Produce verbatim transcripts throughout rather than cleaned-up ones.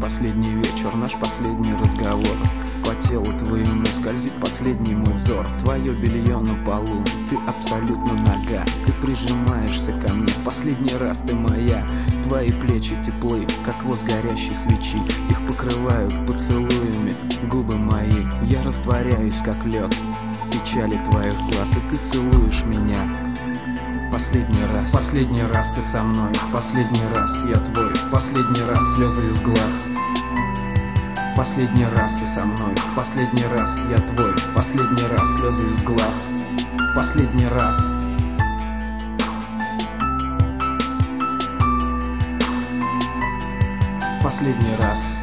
последний вечер, наш последний разговор. По телу твоему скользит последний мой взор. Твое белье на полу, ты абсолютно нага. Ты прижимаешься ко мне, последний раз ты моя. Твои плечи теплы, как воск горящей свечи. Их покрывают поцелуями губы мои. Я растворяюсь, как лед в печали твоих глаз, и ты целуешь меня. Последний раз, последний раз ты со мной, последний раз я твой, последний раз слезы из глаз. Последний раз ты со мной, последний раз я твой, последний раз слезы из глаз. Последний раз. Последний раз.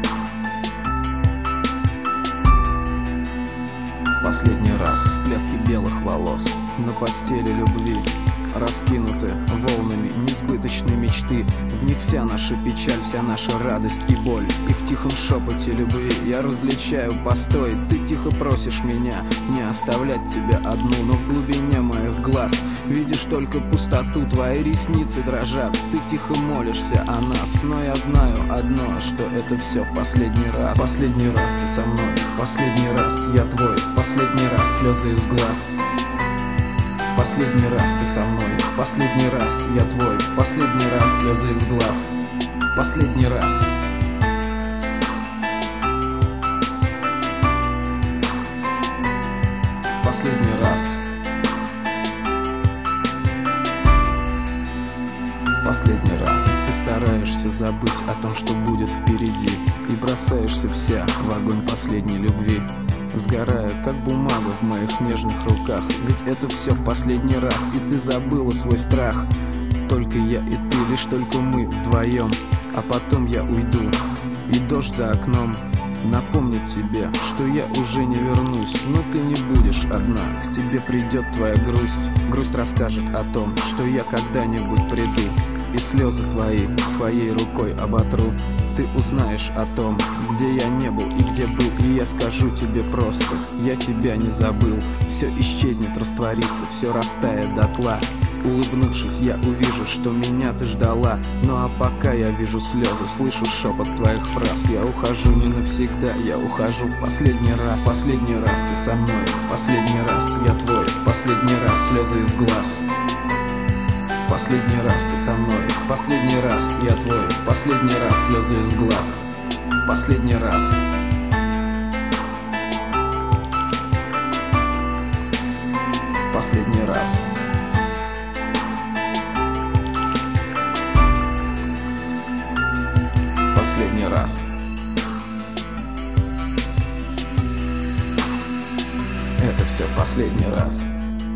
Последний раз. Всплески белых волос на постели любви раскинуты волнами несбыточной мечты. В них вся наша печаль, вся наша радость и боль. И в тихом шепоте любви я различаю постой. Ты тихо просишь меня не оставлять тебя одну, но в глубине моих глаз видишь только пустоту. Твои ресницы дрожат, ты тихо молишься о нас. Но я знаю одно, что это все в последний раз. Последний раз ты со мной, последний раз я твой, последний раз слезы из глаз. Последний раз ты со мной, последний раз я твой, последний раз слезы из глаз. Последний раз. Последний раз. Последний раз. Ты стараешься забыть о том, что будет впереди, и бросаешься вся в огонь последней любви, сгорая, как бумага в моих нежных руках. Ведь это все в последний раз, и ты забыла свой страх. Только я и ты, лишь только мы вдвоем. А потом я уйду, и дождь за окном напомнит тебе, что я уже не вернусь. Но ты не будешь одна, к тебе придет твоя грусть. Грусть расскажет о том, что я когда-нибудь приду, и слезы твои своей рукой оботру. Ты узнаешь о том, где я не был и где был, и я скажу тебе просто: я тебя не забыл. Все исчезнет, растворится, все растает дотла. Улыбнувшись, я увижу, что меня ты ждала. Ну а пока я вижу слезы, слышу шепот твоих фраз. Я ухожу не навсегда, я ухожу в последний раз. Последний раз ты со мной, последний раз я твой, последний раз слезы из глаз. Последний раз ты со мной, последний раз я твой, последний раз слезы из глаз. Последний раз. Последний раз. Последний раз. Это все в последний раз.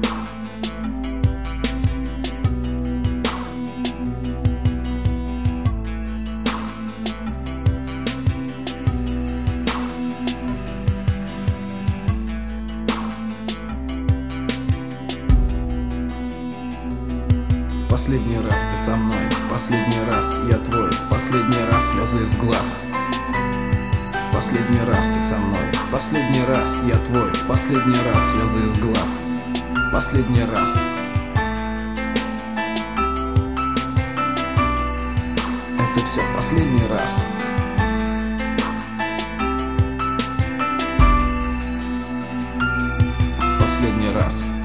Последний раз ты со мной, последний раз я твой, последний раз слезы из глаз. Последний раз ты со мной, последний раз я твой, последний раз слезы из глаз. Последний раз. Это все в последний раз. Последний раз.